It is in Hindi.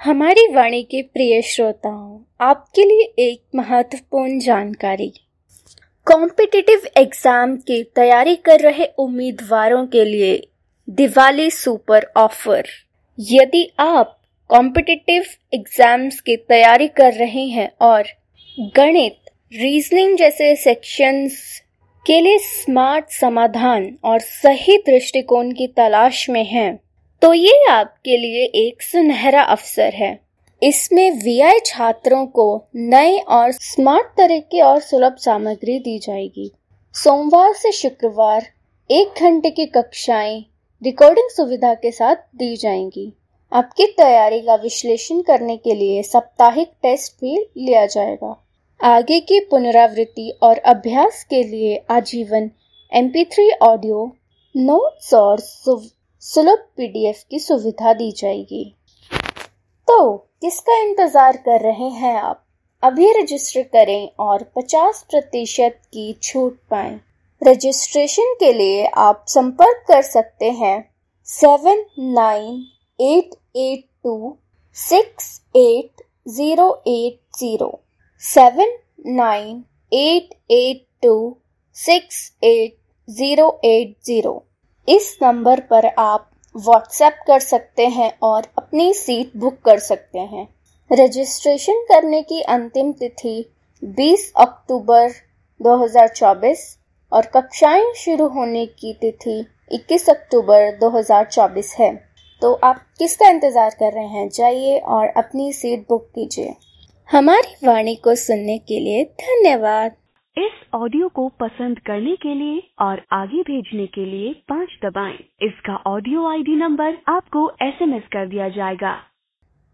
हमारी वाणी के प्रिय श्रोताओं, आपके लिए एक महत्वपूर्ण जानकारी। कॉम्पिटिटिव एग्जाम की तैयारी कर रहे उम्मीदवारों के लिए दिवाली सुपर ऑफर। यदि आप कॉम्पिटिटिव एग्जाम्स की तैयारी कर रहे हैं और गणित, रीजनिंग जैसे सेक्शंस के लिए स्मार्ट समाधान और सही दृष्टिकोण की तलाश में हैं, तो ये आपके लिए एक सुनहरा अवसर है। इसमें वीआई छात्रों को नए और स्मार्ट तरीके और सुलभ सामग्री दी जाएगी। सोमवार से शुक्रवार 1 घंटे की कक्षाएं रिकॉर्डिंग सुविधा के साथ दी जाएंगी। आपकी तैयारी का विश्लेषण करने के लिए साप्ताहिक टेस्ट भी लिया जाएगा। आगे की पुनरावृत्ति और अभ्यास के लिए आजीवन MP3 ऑडियो नोट्स और सुलभ PDF की सुविधा दी जाएगी। तो किसका इंतजार कर रहे हैं आप? अभी रजिस्टर करें और 50% की छूट पाएं। रजिस्ट्रेशन के लिए आप संपर्क कर सकते हैं 7988268080 7988268080। इस नंबर पर आप व्हाट्सएप कर सकते हैं और अपनी सीट बुक कर सकते हैं। रजिस्ट्रेशन करने की अंतिम तिथि 20 अक्टूबर 2024 और कक्षाएं शुरू होने की तिथि 21 अक्टूबर 2024 है। तो आप किसका इंतजार कर रहे हैं? जाइए और अपनी सीट बुक कीजिए। हमारी वाणी को सुनने के लिए धन्यवाद। इस ऑडियो को पसंद करने के लिए और आगे भेजने के लिए 5 दबाएं। इसका ऑडियो ID नंबर आपको SMS कर दिया जाएगा।